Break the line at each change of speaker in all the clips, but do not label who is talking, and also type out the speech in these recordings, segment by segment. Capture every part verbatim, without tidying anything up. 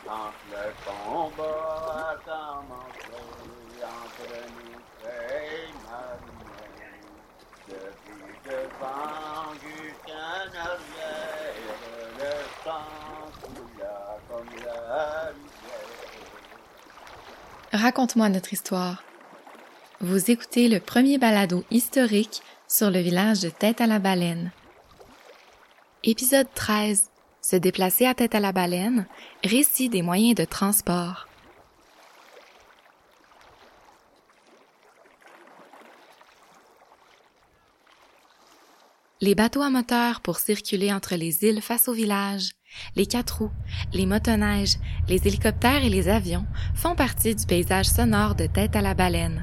quand le combat a commencé entre nous et Marie. Depuis devant jusqu'en arrière, le sang coula comme la rivière.
Raconte-moi notre histoire. Vous écoutez le premier balado historique sur le village de Tête-à-la-Baleine. Épisode treize. Se déplacer à Tête-à-la-Baleine, récit des moyens de transport. Les bateaux à moteur pour circuler entre les îles face au village, les quatre roues, les motoneiges, les hélicoptères et les avions font partie du paysage sonore de Tête-à-la-Baleine.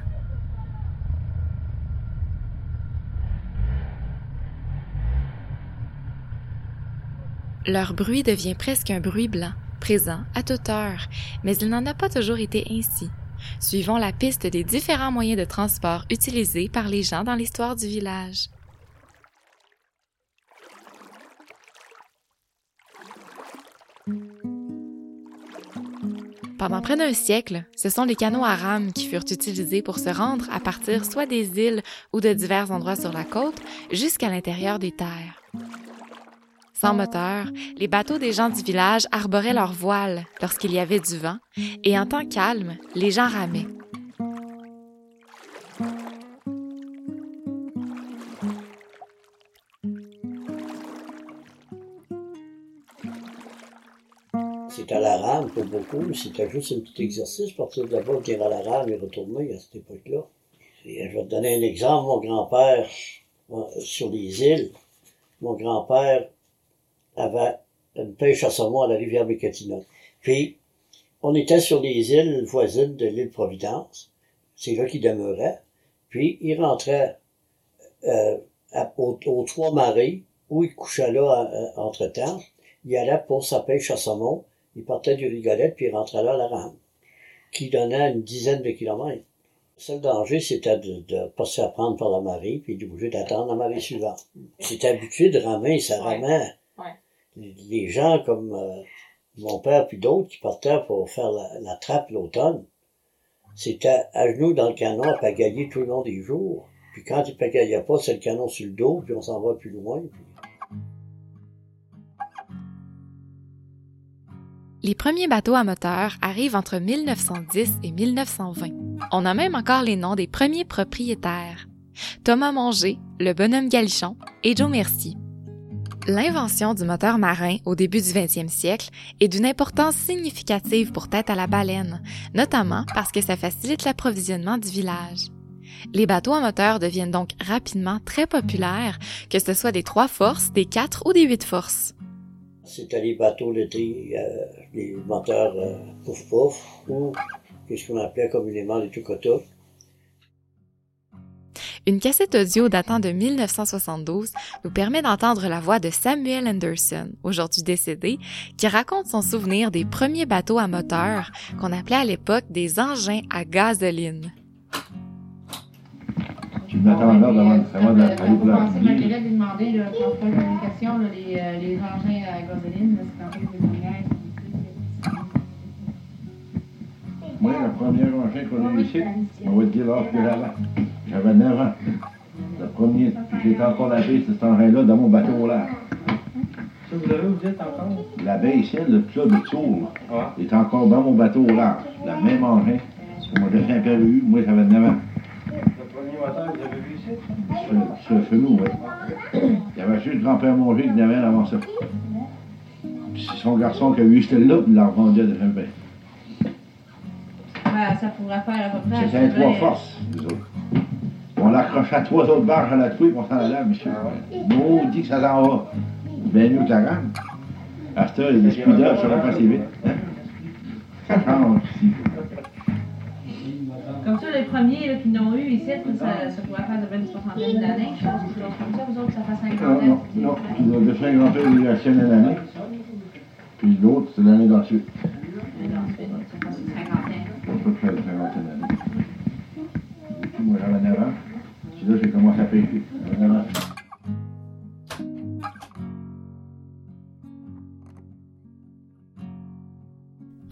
Leur bruit devient presque un bruit blanc, présent à toute heure, mais il n'en a pas toujours été ainsi. Suivons la piste des différents moyens de transport utilisés par les gens dans l'histoire du village. Pendant près d'un siècle, ce sont les canots à rames qui furent utilisés pour se rendre à partir soit des îles ou de divers endroits sur la côte jusqu'à l'intérieur des terres. Sans moteur, les bateaux des gens du village arboraient leurs voiles lorsqu'il y avait du vent, et en temps calme, les gens ramaient.
C'était à la rame pour beaucoup, c'était juste un petit exercice, partir de là-bas, venir à la rame et retourner à cette époque-là. Et je vais te donner un exemple, mon grand-père, sur les îles, mon grand-père avait une pêche à saumon à la rivière Bécatina. Puis, on était sur les îles voisines de l'île Providence. C'est là qu'il demeurait. Puis, il rentrait euh, à, aux, aux Trois-Marais, où il couchait là euh, entre-temps. Il allait pour sa pêche à saumon. Il partait du Rigolette, puis il rentrait là à la rame, qui donnait une dizaine de kilomètres. Le seul danger, c'était de ne pas se faire prendre par la marée, puis d'obligé d'attendre la marée suivante. C'était habitué de ramer, ça ramait. Les gens comme euh, mon père puis d'autres qui partaient pour faire la, la trappe l'automne, c'était à genoux dans le canon à pagailler tout le long des jours. Puis quand ils pagaillaient pas, c'est le canon sur le dos, puis on s'en va plus loin. Puis...
Les premiers bateaux à moteur arrivent entre mille neuf cent dix et mille neuf cent vingt. On a même encore les noms des premiers propriétaires. Thomas Monger, le bonhomme Galichon et Joe Mercier. L'invention du moteur marin au début du vingtième siècle est d'une importance significative pour Tête-à-la-Baleine, notamment parce que ça facilite l'approvisionnement du village. Les bateaux à moteur deviennent donc rapidement très populaires, que ce soit des trois forces, des quatre ou des huit forces.
C'était les bateaux l'été, euh, les moteurs euh, pouf-pouf, ou ce qu'on appelait communément les tucotas.
Une cassette audio datant de mille neuf cent soixante-douze nous permet d'entendre la voix de Samuel Anderson, aujourd'hui décédé, qui raconte son souvenir des premiers bateaux à moteur qu'on appelait à l'époque des engins à gasoline.
Tu m'attends là devant de la
Vous pensez, Marguerite, lui demander, là, pour faire une communication, là, les, euh, les engins à gasoline, là, c'est en fait des lumières.
Moi, le premier engin qu'on a eu ici, on va te dire l'âge que j'avais. J'avais neuf ans. Le premier, j'étais encore la baie, cet engin-là, dans mon bateau au large.
Ça, vous l'avez, vous êtes encore?
La baie ici, le plat de Tours, ouais. Est encore dans mon bateau au large. Le même engin. Parce que moi, j'ai un père eu, moi, j'avais neuf ans.
Le premier moteur, vous avez vu ici?
Sur, sur nous, oui. Il y avait juste grand-père Monger qui n'avait avant ça. Puis c'est son garçon qui a eu celle-là, puis il l'a revendu à de fin bain.
Ben, ça pourrait faire à peu près...
C'était un trois forces, nous autres. On l'accrochait à trois autres barges à la trouille, puis on s'en allait, monsieur. Nous, on dit que ça s'en va. Bien mieux que la rame. À cette heure, les speeders, ça va pas si vite. Hein? Ça change ici.
Comme ça, les premiers là, qui l'ont eu ici, ça, ça pourrait faire de une soixantaine d'années, je pense, quelque chose comme ça. Vous autres, ça fait cinquante ans.
Non, non, non. Le fin grand-père, il a eu la sienne à l'année. Puis l'autre, c'est l'année d'ensuite.
L'année d'ensuite, ça fait cinquante ans.
On peut faire une cinquantaine d'années. Depuis, moi, j'avais neuf ans. Puis là, j'ai commencé à pêcher. J'avais neuf ans.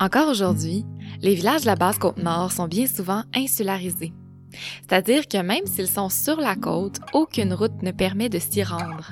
Encore aujourd'hui, les villages de la Basse-Côte-Nord sont bien souvent insularisés. C'est-à-dire que même s'ils sont sur la côte, aucune route ne permet de s'y rendre.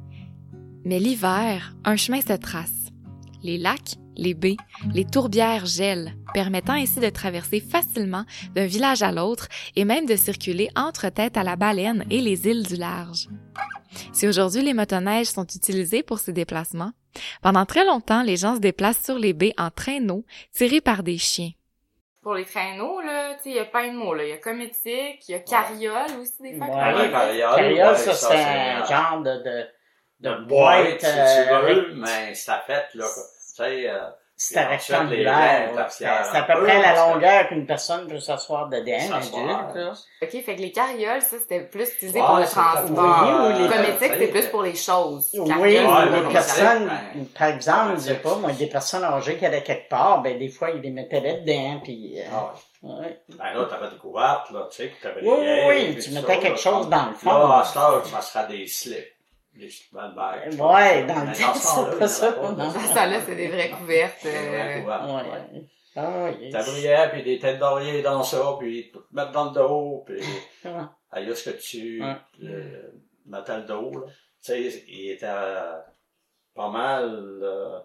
Mais l'hiver, un chemin se trace. Les lacs, les baies, les tourbières gèlent, permettant ainsi de traverser facilement d'un village à l'autre et même de circuler entre Tête à la Baleine et les îles du Large. Si aujourd'hui les motoneiges sont utilisés pour ces déplacements, pendant très longtemps, les gens se déplacent sur les baies en traîneau, tirés par des chiens. Pour les traîneaux, là, tu sais, il y a plein de mots, là. Il y a cométique, il y a carriole aussi, des fois.
Ouais,
Ouais,
carriole,
carriole,
ouais,
ça,
ça,
c'est
c'est
un
un-
genre de, de, de
De boîte, si
euh,
tu veux,
rect-
mais ça fait, là, tu sais, euh,
c'est un
puis ensuite,
rectangulaire.
les
ouais.
gens,
C'est
la
c'est à
pierre
peu
un
près
peu,
la
parce que-
longueur qu'une personne peut s'asseoir dedans,
S'asseoir,
adulte, là.
OK, fait que les carrioles, ça, c'était plus utilisé
Ouais,
pour le
c'est
transport.
Oui, oui, les-
Cométique,
c'est
c'était plus pour les choses.
Oui,
Carriole,
mais
c'est
ouais,
pour
les
ouais,
les
personnes,
ouais.
par exemple, je sais
Ouais,
pas, moi, des personnes âgées qui allaient quelque part, ben, des fois, ils les mettaient là-dedans, puis, euh,
Ah,
ouais.
ben là, t'avais des couvertes, là, tu sais, puis t'avais des
Oui, oui,
vieilles,
oui,
puis
tu
tout
mettais
ça,
quelque
là,
chose dans le fond.
Là, à ce temps, ça sera des slips. Des sleeping bags.
Ouais, dans le
Mais
temps,
ce
c'est
temps-là,
pas
il y en
ça,
avait pas,
non.
là.
Dans ça, là, c'est des vraies couvertes.
Des vraies
euh,
couvertes, ouais.
Ouais. Ah, oui.
Tablier, puis des têtes d'oreiller dans ça, puis tout mettre dans le dos, puis
Ouais.
aïe, ce que tu
Ouais.
le, mettais le dos, là. Tu sais, il était euh, pas mal, euh,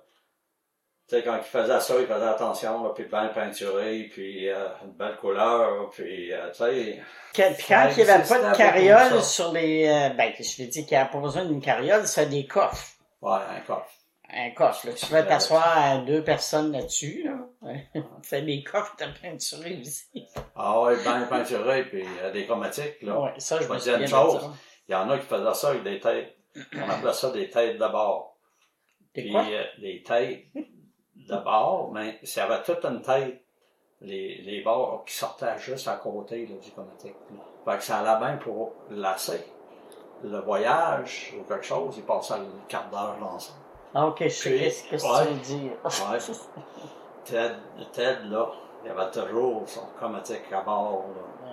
tu sais, quand il faisait ça, il faisait attention, là, puis bien peinturé, puis euh, une belle couleur, puis, euh, tu sais...
Que- Puis quand
Ça
il n'y avait
existait
pas de
beaucoup,
carriole
ça.
sur les, euh, ben, je t'ai dit qu'il n'y a pas besoin d'une carriole, c'est des coffres.
Ouais, un coffre.
Un coffre, là. Tu peux t'asseoir à deux personnes là-dessus, là. On fait des coffres de peinture aussi.
Ah ouais, bien peinturé, puis euh, des chromatiques, là.
Ouais, ça, je
Je
me
vais te dire
souviens
une
de
chose.
ça.
Il y en a qui faisaient ça avec des têtes, on appelait ça des têtes de bord.
Des
Puis
quoi?
euh, des têtes de bord, mais ça avait toute une tête, les, les bords qui sortaient juste à côté là, du chromatique. là. Fait que ça allait bien pour lasser. Le voyage ou quelque chose, il passait le quart d'heure dans ça.
Ah, ok, je sais
Puis,
qu'est-ce que
ouais.
tu veux dire.
Ouais. Ted, Ted, là, il y avait toujours son chromatique à bord, là.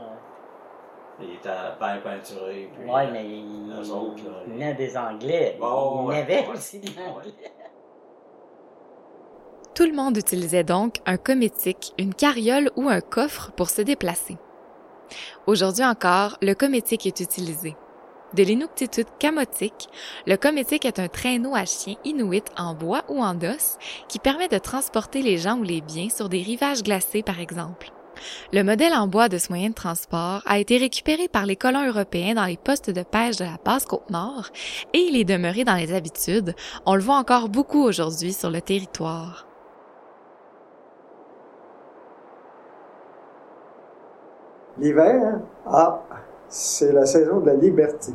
Il était bien peinturé. Puis,
Ouais,
euh,
mais il
eux autres, là,
il venait des Anglais.
Bon,
il y
ouais,
avait
ouais,
aussi des
ouais.
Anglais.
Tout le monde utilisait donc un cométique, une carriole ou un coffre pour se déplacer. Aujourd'hui encore, le cométique est utilisé. De l'Inuktitut kamotik, le cométique est un traîneau à chien inuit en bois ou en os qui permet de transporter les gens ou les biens sur des rivages glacés, par exemple. Le modèle en bois de ce moyen de transport a été récupéré par les colons européens dans les postes de pêche de la Basse-Côte-Nord et il est demeuré dans les habitudes. On le voit encore beaucoup aujourd'hui sur le territoire.
L'hiver, hein? Ah, c'est la saison de la liberté.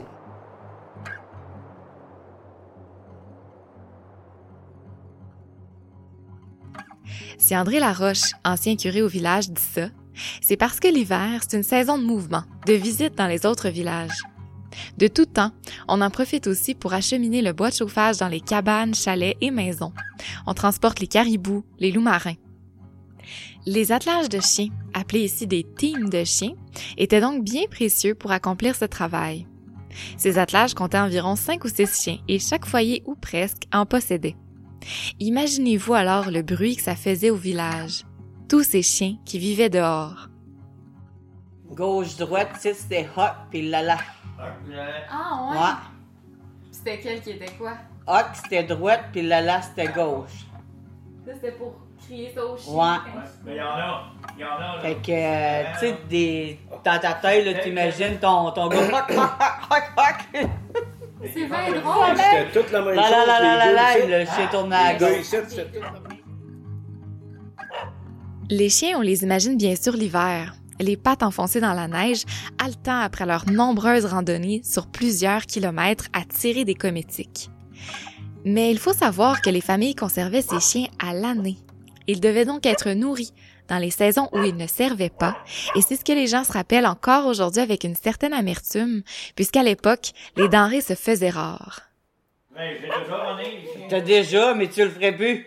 Si André Laroche, ancien curé au village, dit ça, c'est parce que l'hiver, c'est une saison de mouvement, de visite dans les autres villages. De tout temps, on en profite aussi pour acheminer le bois de chauffage dans les cabanes, chalets et maisons. On transporte les caribous, les loups marins. Les attelages de chiens, appelés ici des teams de chiens, étaient donc bien précieux pour accomplir ce travail. Ces attelages comptaient environ cinq ou six chiens et chaque foyer ou presque en possédait. Imaginez-vous alors le bruit que ça faisait au village. Tous ces chiens qui vivaient dehors.
Gauche-droite, tu sais, c'était hot, puis là-là.
Ah
Ouais.
C'était quel qui était quoi?
Hot, c'était droite, puis là-là, c'était gauche.
Ça, c'était pour crier ça aux chiens.
Ouais.
Mais il y en a. Il y en a, là.
Fait que, euh, tu sais, des... dans ta tête, là, t'imagines ton, ton gars. Hoc, hoc, hoc, hoc.
C'est bien drôle.
C'était toute la même
Là,
chose.
là, là, là, là, là,
les deux
le chien tourné à
ici. Les deux
gauche.
ici, c'était toute la même.
Les chiens, on les imagine bien sûr l'hiver, les pattes enfoncées dans la neige, haletant après leurs nombreuses randonnées sur plusieurs kilomètres à tirer des cométiques. Mais il faut savoir que les familles conservaient ces chiens à l'année. Ils devaient donc être nourris dans les saisons où ils ne servaient pas, et c'est ce que les gens se rappellent encore aujourd'hui avec une certaine amertume, puisqu'à l'époque, les denrées se faisaient rares.
Mais j'ai déjà donné ici.
T'as déjà, mais tu le ferais plus.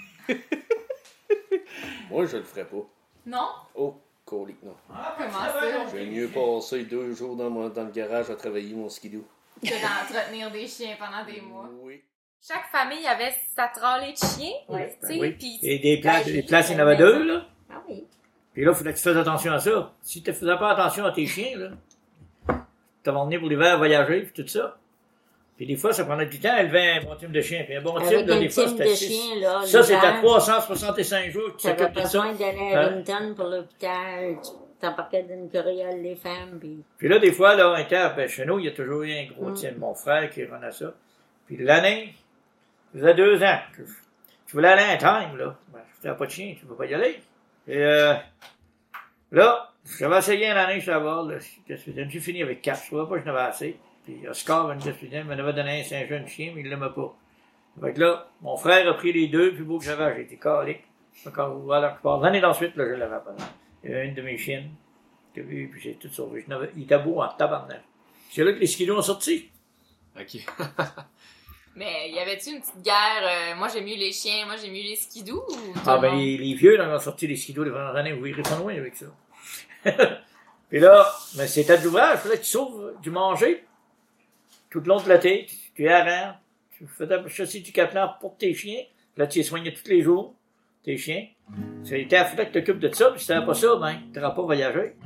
Moi, je le ferais pas.
Non?
Oh, colique, non.
Comment ça?
J'aime mieux passer deux jours dans, mon, dans le garage à travailler mon skidoo.
Que d'entretenir des chiens pendant des mois.
Oui.
Chaque famille avait sa tralée de chiens.
Ouais.
Tu sais,
Oui.
puis
Et des places,
Ben,
des places, il y en avait deux, là.
Ah oui.
Puis là, il fallait que tu fasses attention à ça. Si tu faisais pas attention à tes chiens, là, tu vas venir pour l'hiver voyager, puis tout ça. Puis des fois, ça prenait du temps à élever un bon team de chien. Puis un bon
Avec
team, là,
un
des fois,
team
c'était
de
six.
chiens, là,
Ça, c'est à
l'hiver,
trois cent soixante-cinq jours que tu
t'avais
t'occupes de ça.
besoin d'aller à
Hein?
Rington pour l'hôpital. Tu t'embarquais d'une carriole, les femmes, puis...
Puis là, des fois, là, on était, ben, chez nous, il y a toujours eu un gros
Mm.
team. Mon frère qui revenait ça. Puis l'année, ça faisait deux ans que je, je voulais aller à un time, là. Ben, je n'avais pas de chien, tu ne peux pas y aller. Et euh, là, j'avais essayé une année, je là-bas, là, j'ai fini avec quatre, je trouvais pas que je n'avais assez. Puis Oscar, une gaspédienne, m'en avait donné un, c'est un jeune chien, mais il l'aimait pas. Fait que là, mon frère a pris les deux plus beaux que j'avais, j'ai été calé. Encore, voilà, je parle. L'année d'ensuite, là, je l'avais pas. Il y avait une de mes chiennes, que j'ai vu, puis j'ai tout sauvé. Je n'avais- il était beau en tabarnak. C'est là que les skidoo ont sorti.
OK.
Mais y avait-tu une petite guerre? euh, moi, j'ai mieux les chiens, moi, j'ai mieux les skidoo? Ou tout
Ah,
le
ben,
monde?
les, les vieux, là, ont sorti les skidoo les dernières années, vous irez pas loin avec ça. Puis là, ben, c'était de l'ouvrage, il fallait que tu sauves du manger. Tout le long de l'été, tu, tu es à l'air, tu faisais chasser du capillaire pour tes chiens. Là, tu les soignais tous les jours, tes chiens. C'était à fallait que tu t'occupes de ça, puis si t'avais pas ça, ben, tu n'auras pas voyagé.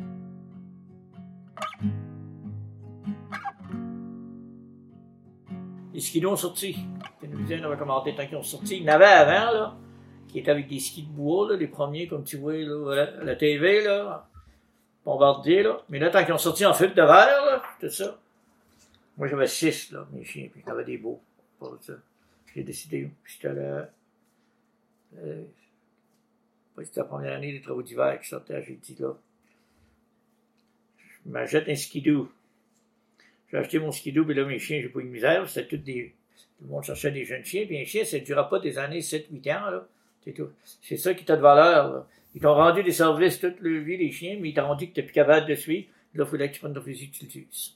Les skis ont sorti. Les musiciens avaient commenté tant qu'ils ont sorti. Il y en avait avant, là, qui étaient avec des skis de bois, là, les premiers, comme tu vois, là, à la, à la T V, là, bombardier, là. Mais là, tant qu'ils ont sorti en fil de verre, là, tout ça. Moi, j'avais six, là, mes chiens, puis j'avais des beaux. Pour ça. J'ai décidé, puis c'était la, euh, c'était la première année des travaux d'hiver qui sortaient, j'ai dit, là, je m'achète un skidoo. J'ai acheté mon skidoo, puis là, mes chiens, j'ai pas eu de misère. C'était tout des. Tout le monde cherchait des jeunes chiens, puis un chien, ça ne durera pas des années sept huit ans, là. C'est tout. C'est ça qui t'a de valeur, là. Ils t'ont rendu des services toute leur vie, les chiens, mais ils t'ont rendu que t'es plus capable de suivre. Là, il fallait que tu prennes ton fusil et que tu l'utilises.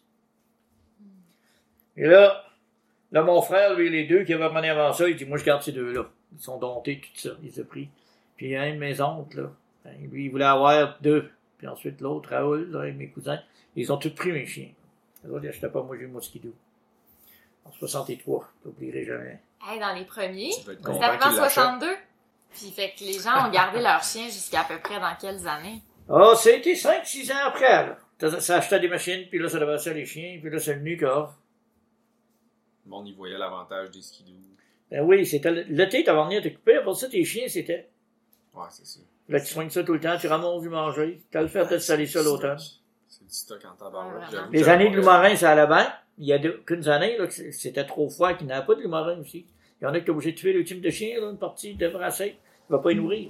Et là, là, mon frère, lui, les deux qui avaient ramené avant ça, il dit, moi, je garde ces deux-là. Ils sont domptés, tout ça. Ils ont pris. Puis un de mes oncles, là, ben, lui, il voulait avoir deux. Puis ensuite, l'autre, Raoul, là, mes cousins, ils ont tous pris mes chiens. Les autres, ils n'achetaient pas, moi, j'ai eu mon skidoo. En soixante-trois, je n'oublierai jamais.
Hey, dans les premiers,
Tu vas être
c'était
content
arrivé en
qu'il l'achète.
soixante-deux. Puis fait que les gens ont gardé leurs chiens jusqu'à à peu près dans quelles années?
Ah, ça a été cinq six ans après, là. Ça, ça achetait des machines, puis là, ça devait ça les chiens, puis là, c'est venu corps.
Le monde, il voyait l'avantage des skidoo.
Ben oui, c'était l'été, t'avais venir t'occuper, pour ça, tes chiens, c'était.
Ouais, c'est ça.
Là, tu soignes ça tout le temps, tu ramasses du manger, t'as le fait de te saler ça l'automne.
C'est du stock en tabarouette.
Ouais,
Les années de loup-marin, ça allait bien. Il y a deux- qu'une année, là, que c'était trop froid, qu'il n'y avait pas de loup-marin aussi. Il y en a qui étaient obligés de tuer le type de chien, là, une partie de brasser. Il va pas y nourrir.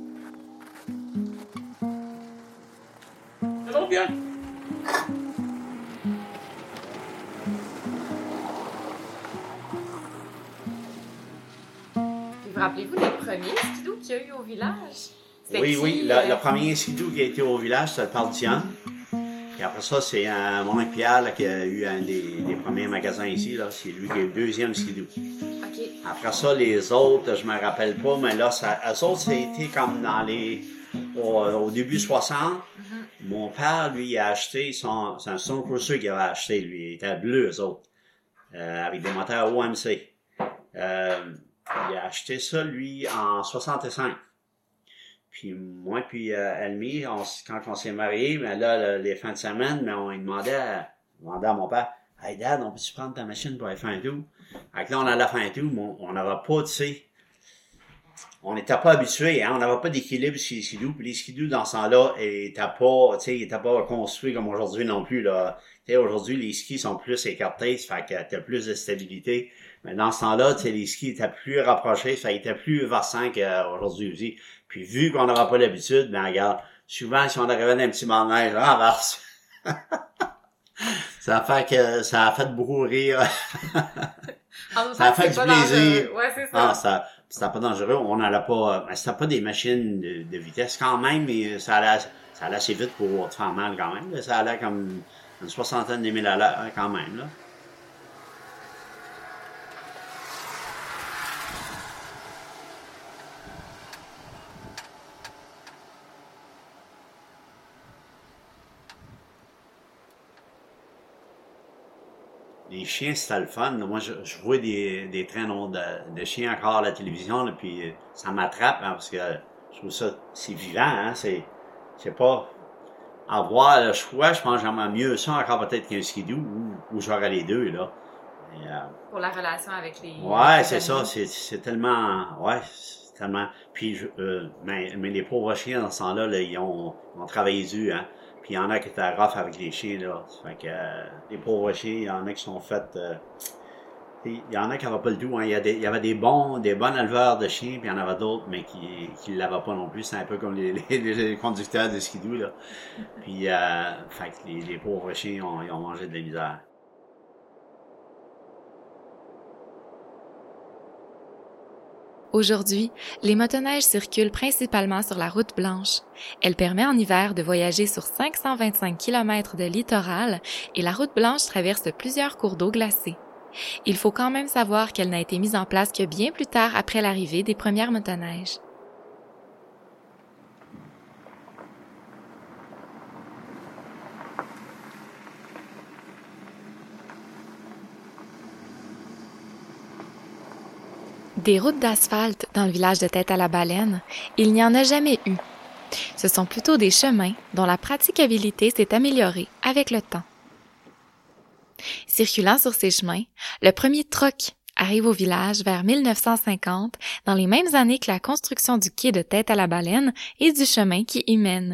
Ça va bien.
Puis vous rappelez-vous des premiers skidoo qu'il y a eu au village? C'était
Oui,
qui,
oui. Le,
euh,
le premier skidoo qui a été au village, c'était le Pardian. Puis après ça, c'est euh, mon oncle Pierre là, qui a eu un des, des premiers magasins ici. Là. C'est lui qui a eu le deuxième skidoo.
OK.
Après ça, les autres, je me rappelle pas, mais là, ça, eux autres, ça a été comme dans les... Au, au début soixante.
Mm-hmm.
Mon père, lui, il a acheté son... C'est un Stone Cruiser qu'il avait acheté, lui. Il était bleu, eux autres. Euh, avec des moteurs O M C. Euh, il a acheté ça, lui, en soixante-cinq. Puis moi, puis euh, Elmi, on, s- quand on s'est mariés, mais là, le- les fins de semaine, mais on lui demandait à, on demandait à mon père, « Hey, Dad, on peut-tu prendre ta machine pour aller faire un tour? » Fait que là, on allait faire un tour, mais on n'avait pas, tu sais, on n'était pas habitués, hein, on n'avait pas d'équilibre sur les skidoo, puis les skidoo, dans ce temps-là, étaient pas, tu sais, ils étaient pas construits comme aujourd'hui non plus, là. Tu sais, aujourd'hui, les skis sont plus écartés, ça fait que t'as plus de stabilité. Mais dans ce temps-là, tu sais, les skis étaient plus rapprochés, ça était plus versant qu'aujourd'hui aussi. Puis vu qu'on n'aura pas l'habitude, ben regarde, souvent, si on arrivait dans un petit banc de neige, là, en verse, ça a fait que, ça a fait beaucoup rire.
En même
Ça a
temps,
fait
c'est
du
pas
plaisir.
dangereux. Ouais, c'est ça.
Ah, ça, c'était pas dangereux. On n'allait pas, ben, c'était pas des machines de, de vitesse quand même, mais ça allait, ça allait assez vite pour te faire mal quand même. Là. Ça allait comme une soixantaine de mille à l'heure quand même, là. les chiens, c'était le fun. Moi, je, je vois des, des traîneaux de, de chiens encore à la télévision, là, puis ça m'attrape, hein, parce que je trouve ça, c'est vivant, hein, c'est, c'est pas avoir le choix, je pense que j'aimerais mieux ça encore peut-être qu'un skidoo, ou, ou j'aurais les deux, là. Et, euh,
pour la relation avec les...
Ouais,
les
c'est
amis.
ça, c'est, c'est tellement, ouais, c'est tellement, puis, je, euh, mais, mais les pauvres chiens, dans ce temps-là, là, ils ont, ils ont travaillé dur, hein. Puis il y en a qui étaient rough avec les chiens, là. Fait que euh, les pauvres chiens, il y en a qui sont faits... Euh, il y en a qui n'avaient pas le tout. Hein. Il, y a des, il y avait des bons des bons éleveurs de chiens, puis il y en avait d'autres, mais qui ne l'avaient pas non plus. C'est un peu comme les, les, les conducteurs de skidoo, là. Puis, euh, fait que les, les pauvres chiens, ont, ils ont mangé de la misère.
Aujourd'hui, les motoneiges circulent principalement sur la route blanche. Elle permet en hiver de voyager sur cinq cent vingt-cinq kilomètres de littoral et la route blanche traverse plusieurs cours d'eau glacés. Il faut quand même savoir qu'elle n'a été mise en place que bien plus tard après l'arrivée des premières motoneiges. Des routes d'asphalte dans le village de Tête-à-la-Baleine, il n'y en a jamais eu. Ce sont plutôt des chemins dont la praticabilité s'est améliorée avec le temps. Circulant sur ces chemins, le premier troc arrive au village vers mille neuf cent cinquante, dans les mêmes années que la construction du quai de Tête-à-la-Baleine et du chemin qui y mène.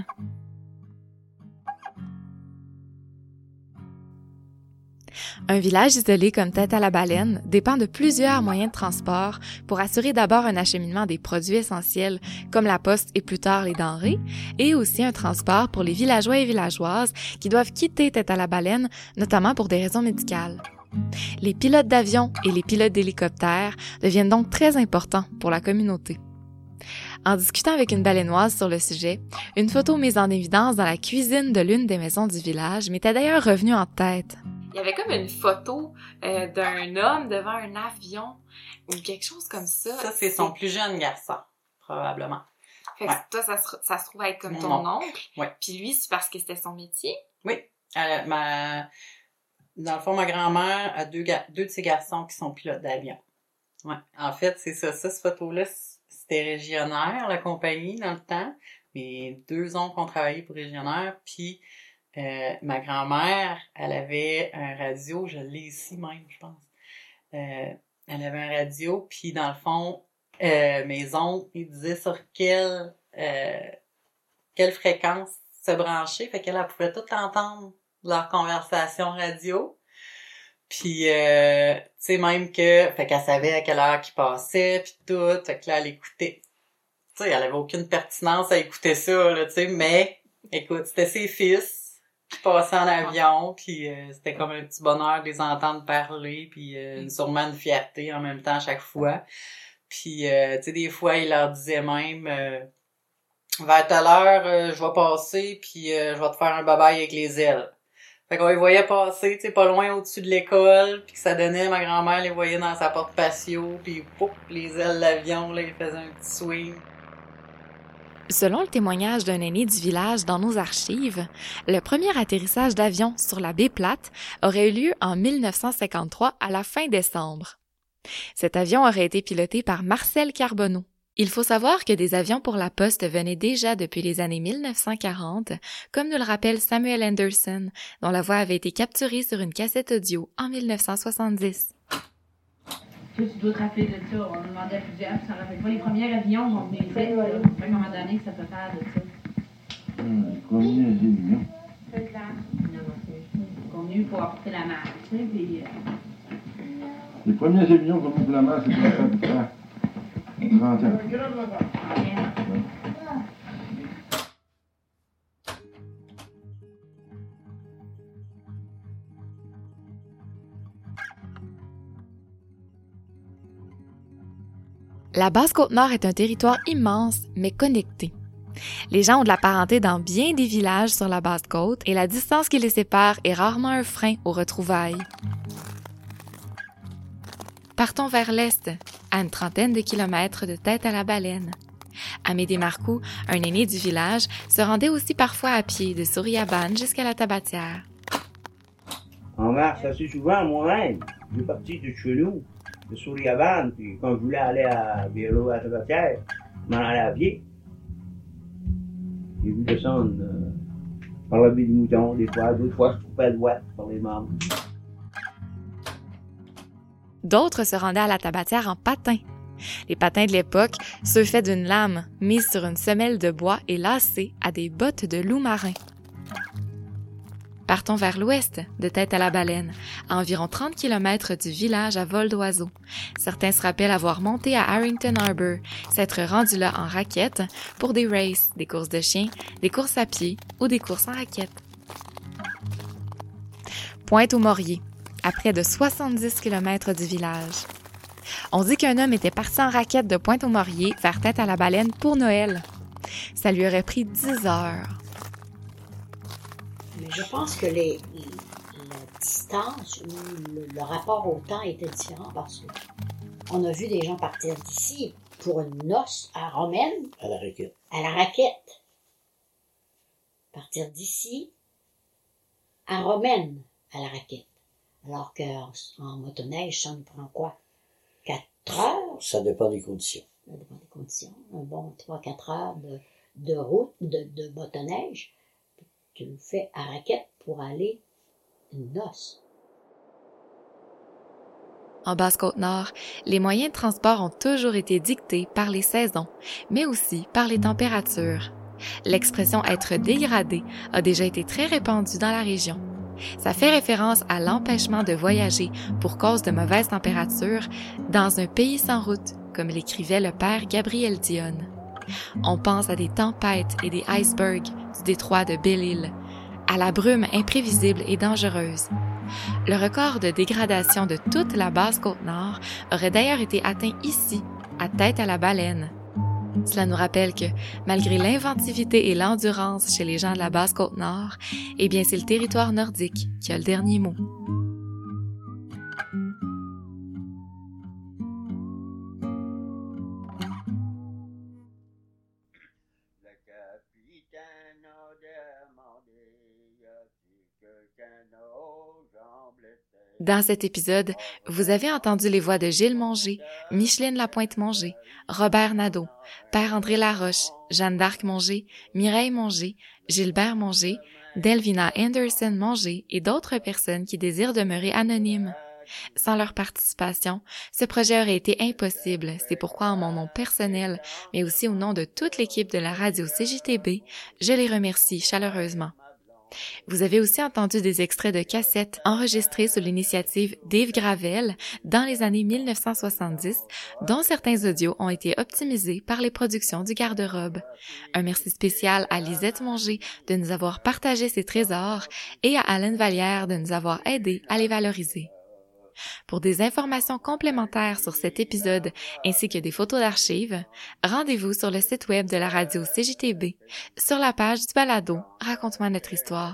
Un village isolé comme Tête-à-la-Baleine dépend de plusieurs moyens de transport pour assurer d'abord un acheminement des produits essentiels comme la poste et plus tard les denrées, et aussi un transport pour les villageois et villageoises qui doivent quitter Tête-à-la-Baleine, notamment pour des raisons médicales. Les pilotes d'avion et les pilotes d'hélicoptères deviennent donc très importants pour la communauté. En discutant avec une baleinoise sur le sujet, une photo mise en évidence dans la cuisine de l'une des maisons du village m'était d'ailleurs revenue en tête. Il y avait comme une photo euh, d'un homme devant un avion ou quelque chose comme ça.
Ça, c'est son plus jeune garçon, probablement.
Fait que
ouais.
toi, ça se, ça se trouve être comme ton
non.
oncle.
Ouais.
Puis lui, c'est parce que c'était son métier.
Oui. Euh, ma... Dans le fond, ma grand-mère a deux, ga... deux de ses garçons qui sont pilotes d'avion. Ouais. En fait, c'est ça. Ça, cette photo-là, c'était Régionnaire, la compagnie, dans le temps. Mes deux oncles ont travaillé pour Régionnaire, puis... Euh, ma grand-mère, elle avait un radio, je l'ai ici même, je pense. Euh, elle avait un radio, puis dans le fond, euh, mes oncles, ils disaient sur quelle, euh, quelle fréquence se brancher, fait qu'elle elle pouvait tout entendre leur conversation radio. Puis, euh, tu sais, même que, fait qu'elle savait à quelle heure qu'ils passaient, puis tout, fait que là, elle écoutait. Tu sais, elle avait aucune pertinence à écouter ça, là, tu sais, mais, écoute, c'était ses fils qui passaient en avion, puis euh, c'était comme un petit bonheur de les entendre parler, puis euh, sûrement une fierté en même temps à chaque fois. Puis, euh, tu sais, des fois, il leur disait même, euh, vers telle heure, euh, je vais passer, puis euh, je vais te faire un bye-bye avec les ailes. Fait qu'on les voyait passer, tu sais, pas loin au-dessus de l'école, puis que ça donnait, ma grand-mère les voyait dans sa porte patio, puis pouf, les ailes de l'avion, là, ils faisaient un petit swing.
Selon le témoignage d'un aîné du village dans nos archives, le premier atterrissage d'avion sur la baie Plate aurait eu lieu en mille neuf cent cinquante-trois à la fin décembre. Cet avion aurait été piloté par Marcel Carbonneau. Il faut savoir que des avions pour la poste venaient déjà depuis les années mille neuf cent quarante, comme nous le rappelle Samuel Anderson, dont la voix avait été capturée sur une cassette audio en mille neuf cent soixante-dix.
Tu dois te rappeler de ça. On a demandé à plusieurs, puis ça ne rappelle pas. Les premiers avions vont venir faits, là. Fait qu'à un moment donné, que ça peut faire de ça.
Hum, les premiers avions.
C'est clair. Qu'on a eu pour apporter la marque, tu sais, puis... Euh...
Les premiers avions qu'on ouvre la main, c'est pour ça à peu près trente ans.
La Basse-Côte-Nord est un territoire immense, mais connecté. Les gens ont de la parenté dans bien des villages sur la Basse-Côte et la distance qui les sépare est rarement un frein aux retrouvailles. Partons vers l'est, à une trentaine de kilomètres de Tête-à-la-Baleine. Amédée Marcoux, un aîné du village, se rendait aussi parfois à pied de Souriabane jusqu'à la Tabatière.
en mars assez souvent moi-même. Je suis parti de chez nous, de sur les Havanes, puis quand je voulais aller à Vélo à Tabatière, je m'en allais à pied. J'ai vu descendre euh, par la baie du Mouton, des fois, d'autres fois, je trouvais à droite par les membres.
D'autres se rendaient à la Tabatière en patin. Les patins de l'époque, ceux faits d'une lame mise sur une semelle de bois et lacés à des bottes de loup marin. Partons vers l'ouest, de Tête-à-la-Baleine, à environ trente kilomètres du village à vol d'oiseau. Certains se rappellent avoir monté à Harrington Harbour, s'être rendus là en raquette pour des races, des courses de chiens, des courses à pied ou des courses en raquette. Pointe-aux-Mauriers, à près de soixante-dix kilomètres du village. On dit qu'un homme était parti en raquette de Pointe-aux-Mauriers vers Tête-à-la-Baleine pour Noël. Ça lui aurait pris dix heures.
Mais je pense que les, la distance ou le, le rapport au temps était différent parce qu'on a vu des gens partir d'ici pour une noce à Romaine.
À la raquette.
À la raquette. Partir d'ici à Romaine à la raquette. Alors qu'en en motoneige, ça nous prend quoi? Quatre heures?
Ça dépend des conditions.
Ça dépend des conditions. Un bon trois à quatre heures de, de route, de, de motoneige. Tu le fais à raquette pour aller une noce.
En Basse-Côte-Nord, les moyens de transport ont toujours été dictés par les saisons, mais aussi par les températures. L'expression « être dégradé » a déjà été très répandue dans la région. Ça fait référence à l'empêchement de voyager pour cause de mauvaises températures dans un pays sans route, comme l'écrivait le père Gabriel Dionne. On pense à des tempêtes et des icebergs du détroit de Belle-Île, à la brume imprévisible et dangereuse. Le record de dégradation de toute la Basse-Côte-Nord aurait d'ailleurs été atteint ici, à Tête-à-la-Baleine. Cela nous rappelle que, malgré l'inventivité et l'endurance chez les gens de la Basse-Côte-Nord, eh bien c'est le territoire nordique qui a le dernier mot. Dans cet épisode, vous avez entendu les voix de Gilles Mongé, Micheline Lapointe-Mongé, Robert Nadeau, Père André Laroche, Jeanne d'Arc Mongé, Mireille Mongé, Gilbert Mongé, Delvina Anderson Mongé et d'autres personnes qui désirent demeurer anonymes. Sans leur participation, ce projet aurait été impossible. C'est pourquoi, en mon nom personnel, mais aussi au nom de toute l'équipe de la radio C J T B, je les remercie chaleureusement. Vous avez aussi entendu des extraits de cassettes enregistrés sous l'initiative d'Yves Gravel dans les années mille neuf cent soixante-dix, dont certains audios ont été optimisés par les productions du Garde-robe. Un merci spécial à Lisette Mongé de nous avoir partagé ses trésors et à Alain Vallière de nous avoir aidés à les valoriser. Pour des informations complémentaires sur cet épisode ainsi que des photos d'archives, rendez-vous sur le site web de la radio C J T B, sur la page du balado « Raconte-moi notre histoire ».